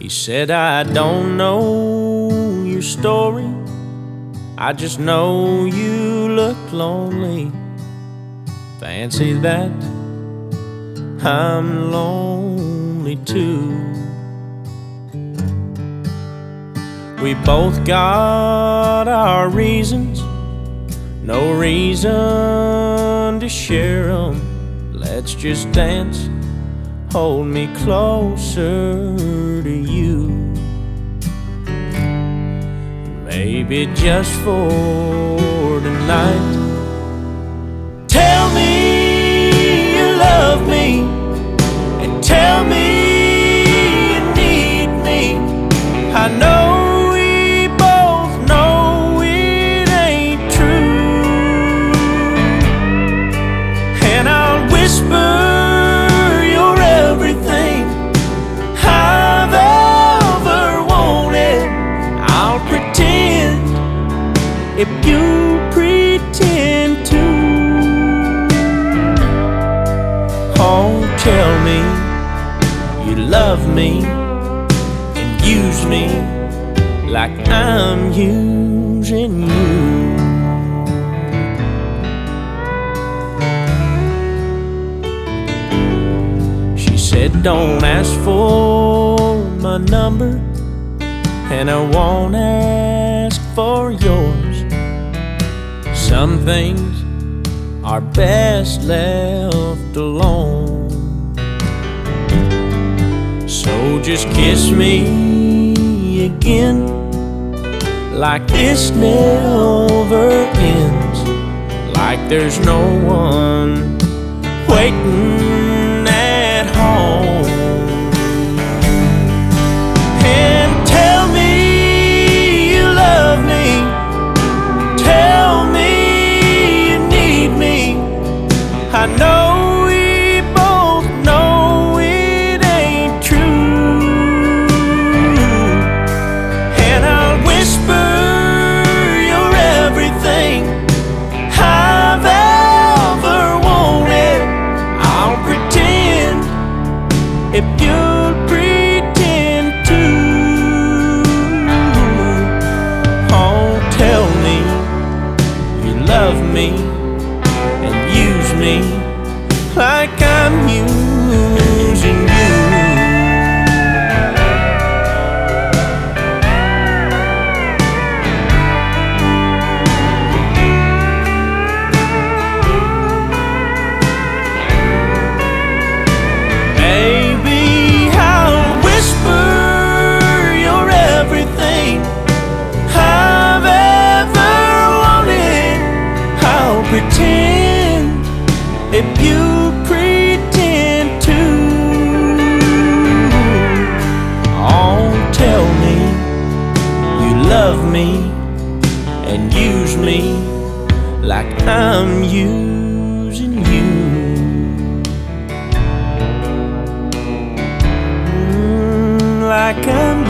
said, I don't know your story, I just know you look lonely. Fancy that, I'm lonely too. We both got our reasons, no reason to share them. Let's just dance, hold me closer to you. Maybe just for tonight, tell me you love me, and tell me you need me. I know we both know it ain't true, and I'll whisper you're everything I've ever wanted. I'll pretend if you pretend to. Oh, tell me you love me and use me like I'm using you. She said, don't ask for my number, and I won't ask for yours. Some things are best left alone. So just kiss me again, like this never ends, like there's no one waiting at home. And tell me you love me, tell me you need me. I know we both know it ain't true, and I'll whisper you're everything I've ever wanted. I'll pretend if you'll pretend to. Oh, tell me you love me and use me like I'm using you. Baby, I'll whisper you're everything I've ever wanted. I'll pretend if you pretend to. Oh, tell me you love me and use me like I'm using you. Like I'm